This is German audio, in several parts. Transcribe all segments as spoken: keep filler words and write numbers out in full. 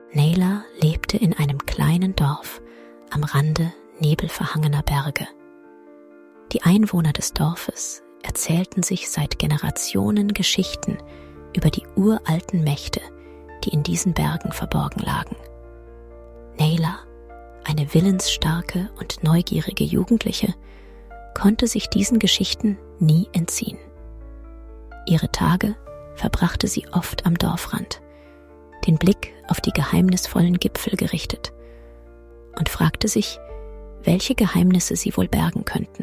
Nayla lebte in einem kleinen Dorf am Rande nebelverhangener Berge. Die Einwohner des Dorfes erzählten sich seit Generationen Geschichten über die uralten Mächte, die in diesen Bergen verborgen lagen. Nayla, eine willensstarke und neugierige Jugendliche, konnte sich diesen Geschichten nie entziehen. Ihre Tage verbrachte sie oft am Dorfrand, den Blick auf die geheimnisvollen Gipfel gerichtet, und fragte sich, welche Geheimnisse sie wohl bergen könnten.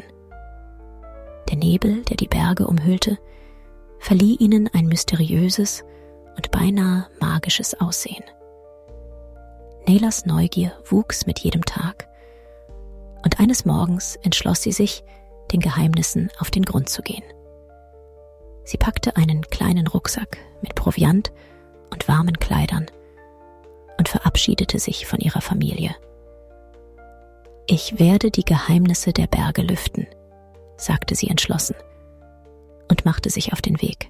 Der Nebel, der die Berge umhüllte, verlieh ihnen ein mysteriöses und beinahe magisches Aussehen. Naylas Neugier wuchs mit jedem Tag, und eines Morgens entschloss sie sich, den Geheimnissen auf den Grund zu gehen. Sie packte einen kleinen Rucksack mit Proviant und warmen Kleidern und verabschiedete sich von ihrer Familie. »Ich werde die Geheimnisse der Berge lüften«, sagte sie entschlossen und machte sich auf den Weg.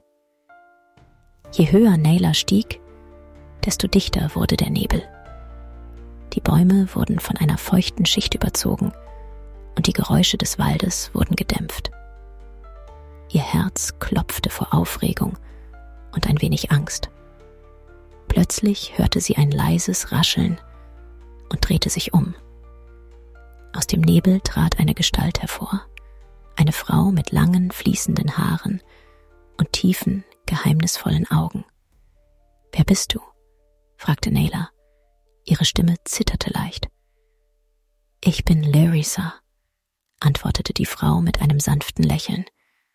Je höher Nayla stieg, desto dichter wurde der Nebel. Die Bäume wurden von einer feuchten Schicht überzogen und die Geräusche des Waldes wurden gedämpft. Ihr Herz klopfte vor Aufregung und ein wenig Angst. Plötzlich hörte sie ein leises Rascheln und drehte sich um. Aus dem Nebel trat eine Gestalt hervor, eine Frau mit langen, fließenden Haaren und tiefen, geheimnisvollen Augen. »Wer bist du?« fragte Nayla. Ihre Stimme zitterte leicht. »Ich bin Lyriza«, antwortete die Frau mit einem sanften Lächeln.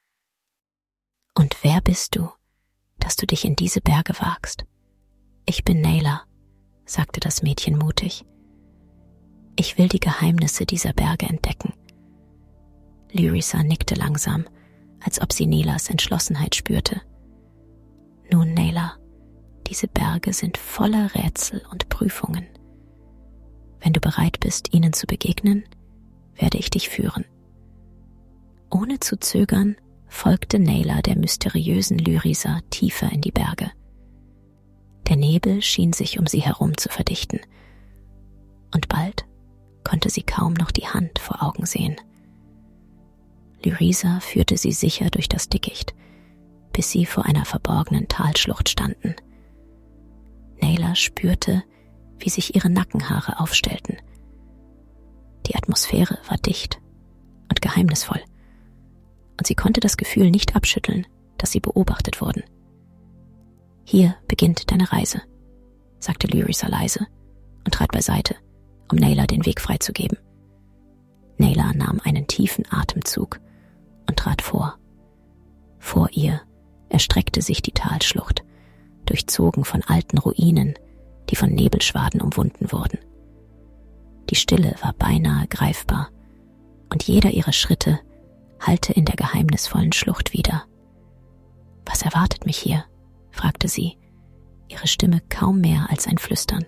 »Und wer bist du, dass du dich in diese Berge wagst?« »Ich bin Nayla«, sagte das Mädchen mutig. »Ich will die Geheimnisse dieser Berge entdecken.« Lyriza nickte langsam, als ob sie Naylas Entschlossenheit spürte. »Nun, Nayla, diese Berge sind voller Rätsel und Prüfungen. Wenn du bereit bist, ihnen zu begegnen, werde ich dich führen.« Ohne zu zögern folgte Nayla der mysteriösen Lyriza tiefer in die Berge. Der Nebel schien sich um sie herum zu verdichten, und bald konnte sie kaum noch die Hand vor Augen sehen. Lyriza führte sie sicher durch das Dickicht, bis sie vor einer verborgenen Talschlucht standen. Nayla spürte, wie sich ihre Nackenhaare aufstellten. Die Atmosphäre war dicht und geheimnisvoll, und sie konnte das Gefühl nicht abschütteln, dass sie beobachtet wurden. »Hier beginnt deine Reise«, sagte Lyriza leise und trat beiseite, um Nayla den Weg freizugeben. Nayla nahm einen tiefen Atemzug und trat vor. Vor ihr erstreckte sich die Talschlucht, durchzogen von alten Ruinen, die von Nebelschwaden umwunden wurden. Die Stille war beinahe greifbar, und jeder ihrer Schritte hallte in der geheimnisvollen Schlucht wider. »Was erwartet mich hier?« fragte sie, ihre Stimme kaum mehr als ein Flüstern.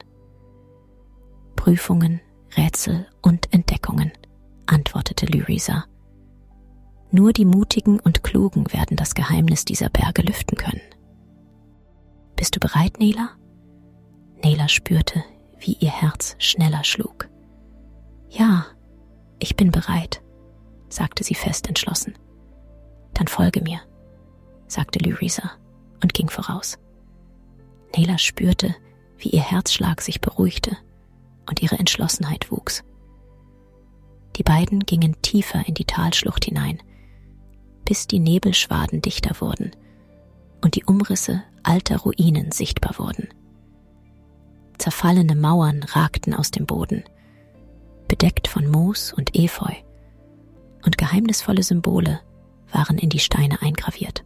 »Prüfungen, Rätsel und Entdeckungen«, antwortete Lyriza. »Nur die Mutigen und Klugen werden das Geheimnis dieser Berge lüften können.« »Bist du bereit, Nayla?« Nayla spürte, wie ihr Herz schneller schlug. »Ja, ich bin bereit«, sagte sie fest entschlossen. »Dann folge mir«, sagte Lyriza und ging voraus. Nayla spürte, wie ihr Herzschlag sich beruhigte und ihre Entschlossenheit wuchs. Die beiden gingen tiefer in die Talschlucht hinein, bis die Nebelschwaden dichter wurden und die Umrisse alter Ruinen sichtbar wurden. Zerfallene Mauern ragten aus dem Boden, bedeckt von Moos und Efeu, und geheimnisvolle Symbole waren in die Steine eingraviert.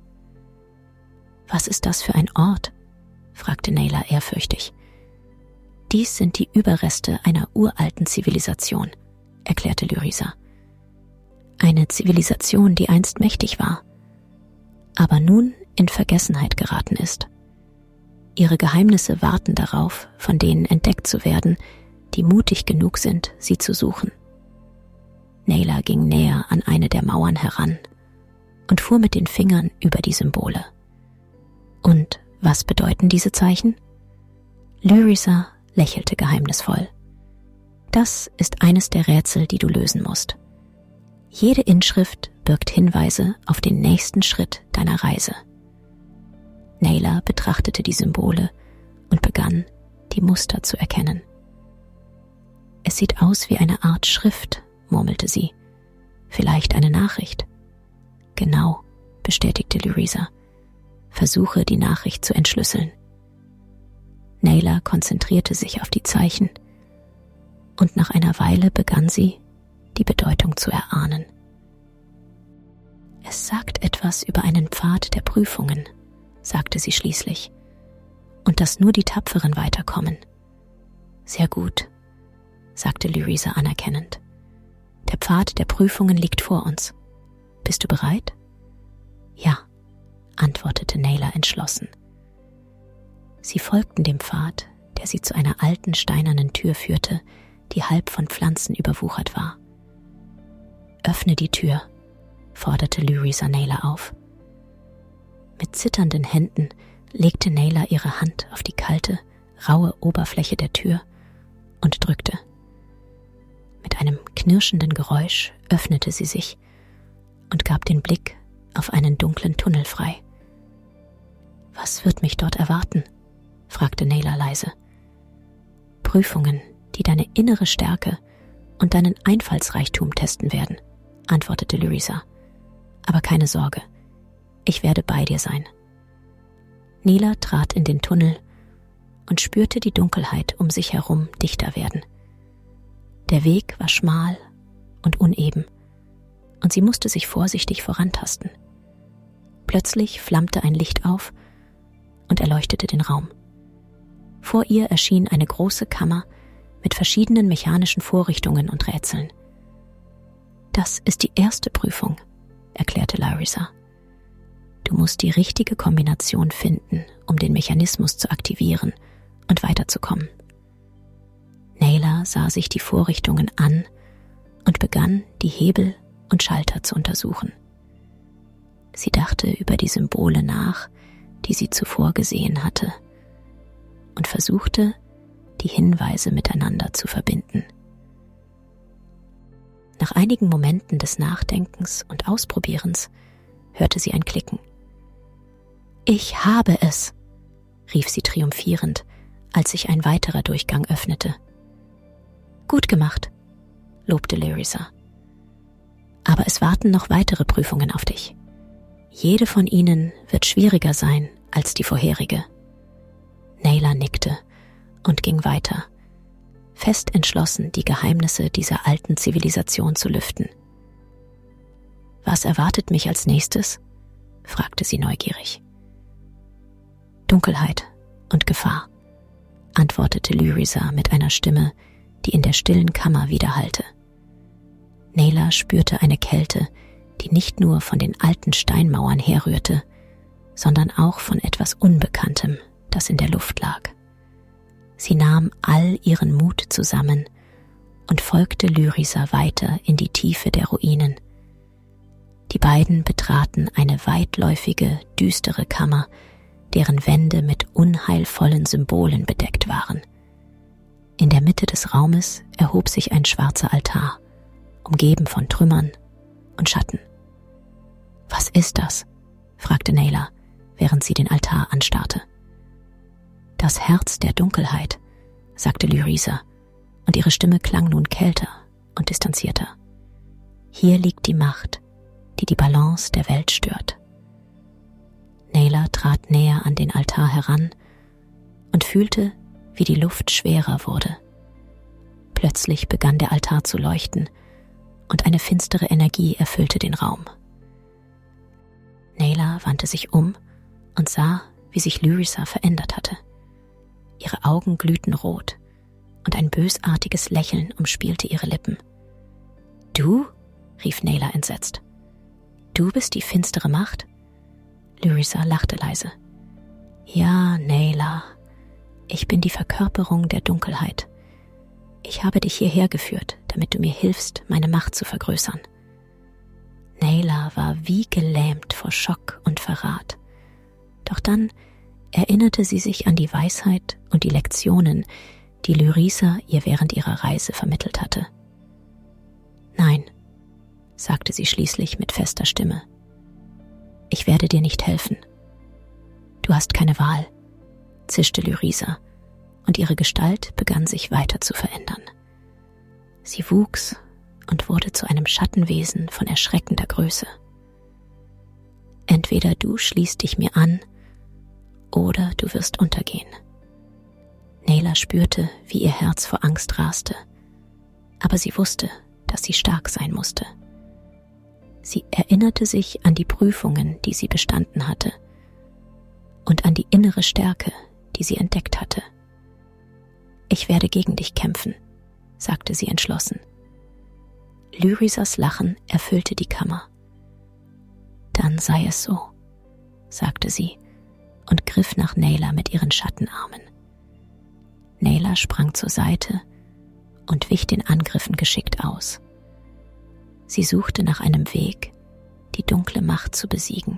»Was ist das für ein Ort?« fragte Nayla ehrfürchtig. »Dies sind die Überreste einer uralten Zivilisation«, erklärte Lyriza. »Eine Zivilisation, die einst mächtig war, aber nun in Vergessenheit geraten ist. Ihre Geheimnisse warten darauf, von denen entdeckt zu werden, die mutig genug sind, sie zu suchen.« Nayla ging näher an eine der Mauern heran und fuhr mit den Fingern über die Symbole. »Und was bedeuten diese Zeichen?« Lyriza lächelte geheimnisvoll. Das ist eines der Rätsel, die du lösen musst. Jede Inschrift birgt Hinweise auf den nächsten Schritt deiner Reise. Nayla betrachtete die Symbole und begann, die Muster zu erkennen. Es sieht aus wie eine Art Schrift, murmelte sie. Vielleicht eine Nachricht. Genau, bestätigte Lyriza. Versuche, die Nachricht zu entschlüsseln. Nayla konzentrierte sich auf die Zeichen und nach einer Weile begann sie, die Bedeutung zu erahnen. Es sagt etwas über einen Pfad der Prüfungen, sagte sie schließlich, und dass nur die Tapferen weiterkommen. Sehr gut, sagte Lyriza anerkennend. Der Pfad der Prüfungen liegt vor uns. Bist du bereit? Ja, antwortete Nayla entschlossen. Sie folgten dem Pfad, der sie zu einer alten steinernen Tür führte, die halb von Pflanzen überwuchert war. Öffne die Tür, forderte Lyriza Nayla auf. Mit zitternden Händen legte Nayla ihre Hand auf die kalte, raue Oberfläche der Tür und drückte. Mit einem knirschenden Geräusch öffnete sie sich und gab den Blick auf einen dunklen Tunnel frei. »Was wird mich dort erwarten?« fragte Nayla leise. »Prüfungen, die deine innere Stärke und deinen Einfallsreichtum testen werden«, antwortete Lyriza. »Aber keine Sorge, ich werde bei dir sein.« Nayla trat in den Tunnel und spürte die Dunkelheit um sich herum dichter werden. Der Weg war schmal und uneben, und sie musste sich vorsichtig vorantasten. Plötzlich flammte ein Licht auf und erleuchtete den Raum. Vor ihr erschien eine große Kammer mit verschiedenen mechanischen Vorrichtungen und Rätseln. »Das ist die erste Prüfung«, erklärte Lyriza. »Du musst die richtige Kombination finden, um den Mechanismus zu aktivieren und weiterzukommen.« Nayla sah sich die Vorrichtungen an und begann, die Hebel und Schalter zu untersuchen. Sie dachte über die Symbole nach, die sie zuvor gesehen hatte, und versuchte, die Hinweise miteinander zu verbinden. Nach einigen Momenten des Nachdenkens und Ausprobierens hörte sie ein Klicken. »Ich habe es«, rief sie triumphierend, als sich ein weiterer Durchgang öffnete. »Gut gemacht«, lobte Lyriza. »Aber es warten noch weitere Prüfungen auf dich. Jede von ihnen wird schwieriger sein als die vorherige.« Nayla nickte und ging weiter, fest entschlossen, die Geheimnisse dieser alten Zivilisation zu lüften. »Was erwartet mich als nächstes?« fragte sie neugierig. »Dunkelheit und Gefahr«, antwortete Lyriza mit einer Stimme, die in der stillen Kammer widerhallte. Nayla spürte eine Kälte, die nicht nur von den alten Steinmauern herrührte, sondern auch von etwas Unbekanntem, das in der Luft lag. Sie nahm all ihren Mut zusammen und folgte Lyriza weiter in die Tiefe der Ruinen. Die beiden betraten eine weitläufige, düstere Kammer, deren Wände mit unheilvollen Symbolen bedeckt waren. In der Mitte des Raumes erhob sich ein schwarzer Altar, umgeben von Trümmern und Schatten. »Was ist das?« fragte Nayla, während sie den Altar anstarrte. »Das Herz der Dunkelheit«, sagte Lyriza, und ihre Stimme klang nun kälter und distanzierter. »Hier liegt die Macht, die die Balance der Welt stört.« Nayla trat näher an den Altar heran und fühlte, wie die Luft schwerer wurde. Plötzlich begann der Altar zu leuchten und eine finstere Energie erfüllte den Raum. Nayla wandte sich um und sah, wie sich Lyriza verändert hatte. Ihre Augen glühten rot und ein bösartiges Lächeln umspielte ihre Lippen. »Du?« rief Nayla entsetzt. »Du bist die finstere Macht?« Lyriza lachte leise. »Ja, Nayla, ich bin die Verkörperung der Dunkelheit. Ich habe dich hierher geführt, damit du mir hilfst, meine Macht zu vergrößern.« Nayla war wie gelähmt vor Schock und Verrat. Doch dann erinnerte sie sich an die Weisheit und die Lektionen, die Lyriza ihr während ihrer Reise vermittelt hatte. »Nein«, sagte sie schließlich mit fester Stimme, »ich werde dir nicht helfen. Du hast keine Wahl«, zischte Lyriza, und ihre Gestalt begann sich weiter zu verändern. Sie wuchs und wurde zu einem Schattenwesen von erschreckender Größe. »Entweder du schließt dich mir an, oder du wirst untergehen.« Nayla spürte, wie ihr Herz vor Angst raste, aber sie wusste, dass sie stark sein musste. Sie erinnerte sich an die Prüfungen, die sie bestanden hatte, und an die innere Stärke, die sie entdeckt hatte. »Ich werde gegen dich kämpfen«, sagte sie entschlossen. Lyrizas Lachen erfüllte die Kammer. »Dann sei es so«, sagte sie und griff nach Nayla mit ihren Schattenarmen. Nayla sprang zur Seite und wich den Angriffen geschickt aus. Sie suchte nach einem Weg, die dunkle Macht zu besiegen.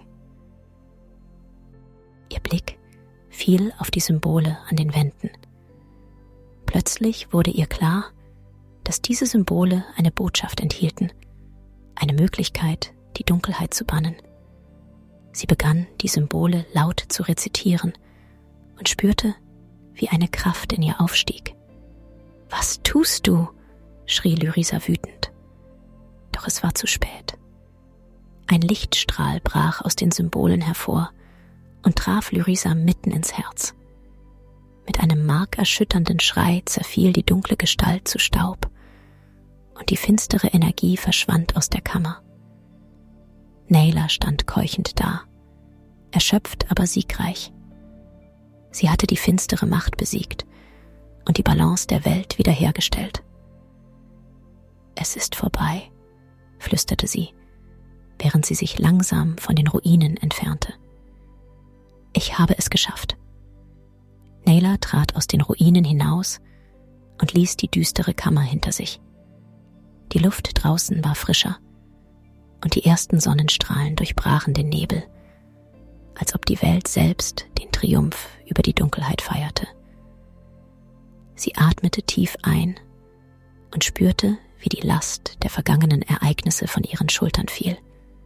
Ihr Blick fiel auf die Symbole an den Wänden. Plötzlich wurde ihr klar, dass diese Symbole eine Botschaft enthielten, eine Möglichkeit, die Dunkelheit zu bannen. Sie begann, die Symbole laut zu rezitieren und spürte, wie eine Kraft in ihr aufstieg. »Was tust du?«, schrie Lyriza wütend. Doch es war zu spät. Ein Lichtstrahl brach aus den Symbolen hervor und traf Lyriza mitten ins Herz. Mit einem markerschütternden Schrei zerfiel die dunkle Gestalt zu Staub und die finstere Energie verschwand aus der Kammer. Nayla stand keuchend da, erschöpft aber siegreich. Sie hatte die finstere Macht besiegt und die Balance der Welt wiederhergestellt. »Es ist vorbei«, flüsterte sie, während sie sich langsam von den Ruinen entfernte. »Ich habe es geschafft.« Nayla trat aus den Ruinen hinaus und ließ die düstere Kammer hinter sich. Die Luft draußen war frischer und die ersten Sonnenstrahlen durchbrachen den Nebel, als ob die Welt selbst den Triumph über die Dunkelheit feierte. Sie atmete tief ein und spürte, wie die Last der vergangenen Ereignisse von ihren Schultern fiel.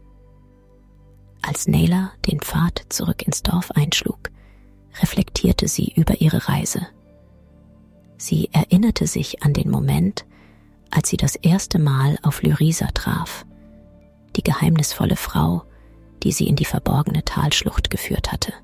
Als Nayla den Pfad zurück ins Dorf einschlug, reflektierte sie über ihre Reise. Sie erinnerte sich an den Moment, als sie das erste Mal auf Lyriza traf, die geheimnisvolle Frau, die sie in die verborgene Talschlucht geführt hatte.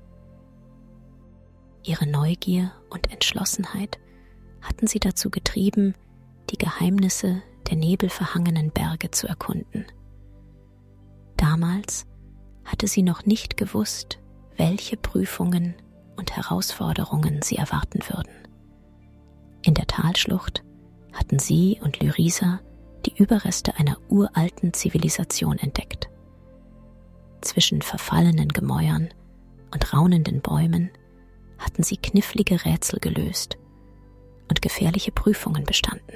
Ihre Neugier und Entschlossenheit hatten sie dazu getrieben, die Geheimnisse der nebelverhangenen Berge zu erkunden. Damals hatte sie noch nicht gewusst, welche Prüfungen und Herausforderungen sie erwarten würden. In der Talschlucht hatten sie und Lyriza die Überreste einer uralten Zivilisation entdeckt. Zwischen verfallenen Gemäuern und raunenden Bäumen hatten sie knifflige Rätsel gelöst und gefährliche Prüfungen bestanden.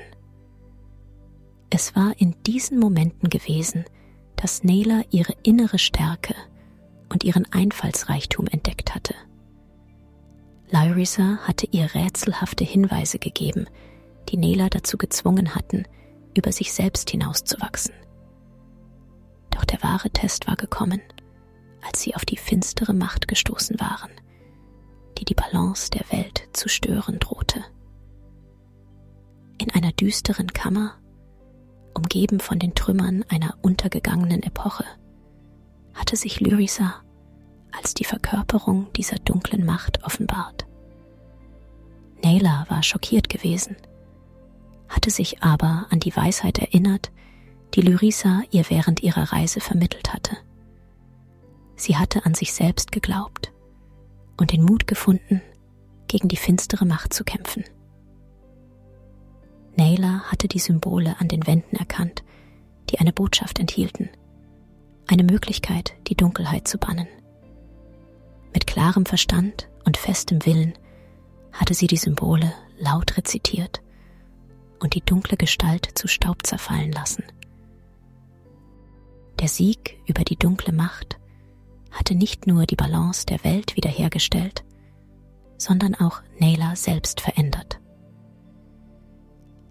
Es war in diesen Momenten gewesen, dass Nayla ihre innere Stärke und ihren Einfallsreichtum entdeckt hatte. Lyriza hatte ihr rätselhafte Hinweise gegeben, die Nayla dazu gezwungen hatten, über sich selbst hinauszuwachsen. Doch der wahre Test war gekommen, als sie auf die finstere Macht gestoßen waren, die die Balance der Welt zu stören drohte. In einer düsteren Kammer, umgeben von den Trümmern einer untergegangenen Epoche, hatte sich Lyriza als die Verkörperung dieser dunklen Macht offenbart. Nayla war schockiert gewesen, hatte sich aber an die Weisheit erinnert, die Lyriza ihr während ihrer Reise vermittelt hatte. Sie hatte an sich selbst geglaubt und den Mut gefunden, gegen die finstere Macht zu kämpfen. Nayla hatte die Symbole an den Wänden erkannt, die eine Botschaft enthielten, eine Möglichkeit, die Dunkelheit zu bannen. Mit klarem Verstand und festem Willen hatte sie die Symbole laut rezitiert und die dunkle Gestalt zu Staub zerfallen lassen. Der Sieg über die dunkle Macht hatte nicht nur die Balance der Welt wiederhergestellt, sondern auch Nayla selbst verändert.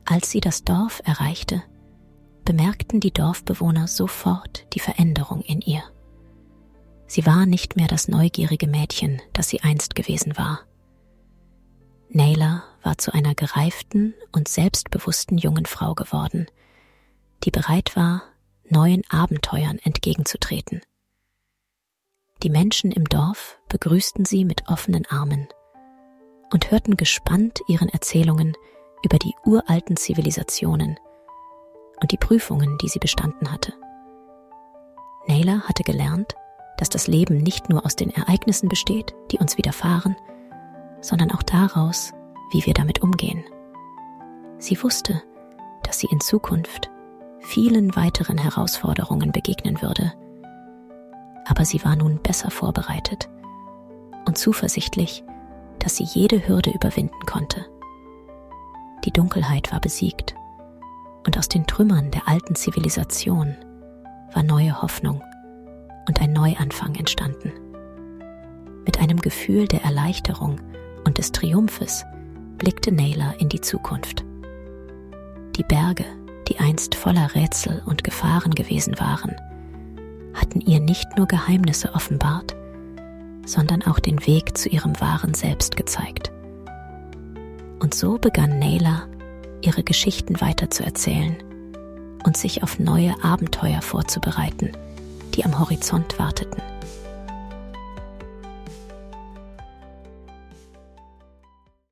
Als sie das Dorf erreichte, bemerkten die Dorfbewohner sofort die Veränderung in ihr. Sie war nicht mehr das neugierige Mädchen, das sie einst gewesen war. Nayla war zu einer gereiften und selbstbewussten jungen Frau geworden, die bereit war, neuen Abenteuern entgegenzutreten. Die Menschen im Dorf begrüßten sie mit offenen Armen und hörten gespannt ihren Erzählungen über die uralten Zivilisationen und die Prüfungen, die sie bestanden hatte. Nayla hatte gelernt, dass das Leben nicht nur aus den Ereignissen besteht, die uns widerfahren, sondern auch daraus, wie wir damit umgehen. Sie wusste, dass sie in Zukunft vielen weiteren Herausforderungen begegnen würde, aber sie war nun besser vorbereitet und zuversichtlich, dass sie jede Hürde überwinden konnte. Die Dunkelheit war besiegt und aus den Trümmern der alten Zivilisation war neue Hoffnung und ein Neuanfang entstanden. Mit einem Gefühl der Erleichterung und des Triumphes blickte Nayla in die Zukunft. Die Berge, die einst voller Rätsel und Gefahren gewesen waren, hatten ihr nicht nur Geheimnisse offenbart, sondern auch den Weg zu ihrem wahren Selbst gezeigt. Und so begann Nayla, ihre Geschichten weiterzuerzählen und sich auf neue Abenteuer vorzubereiten, die am Horizont warteten.